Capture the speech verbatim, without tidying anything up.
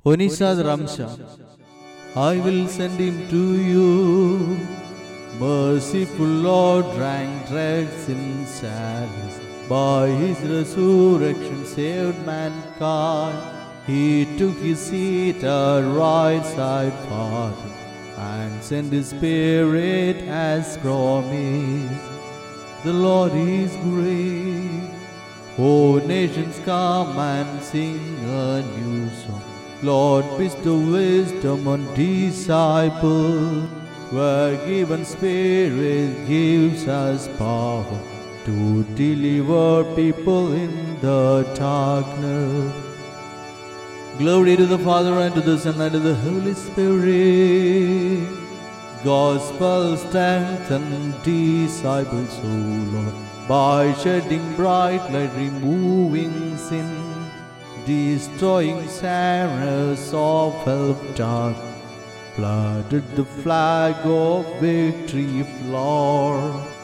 Onishad Ramsha, I will send him to you. Merciful Lord drank dregs in sadness. By his resurrection saved mankind. He took his seat at right side, Father, and sent his Spirit as promised. The Lord is great. O nations, come and sing a new song. Lord, bestow wisdom on disciples. Where given Spirit gives us power to deliver people in the darkness. Glory to the Father, and to the Son, and to the Holy Spirit. Gospel strengthen disciples, O Lord, by shedding bright light, removing sin, destroying snares of self-doubt. Flooded the flag of victory, Lord.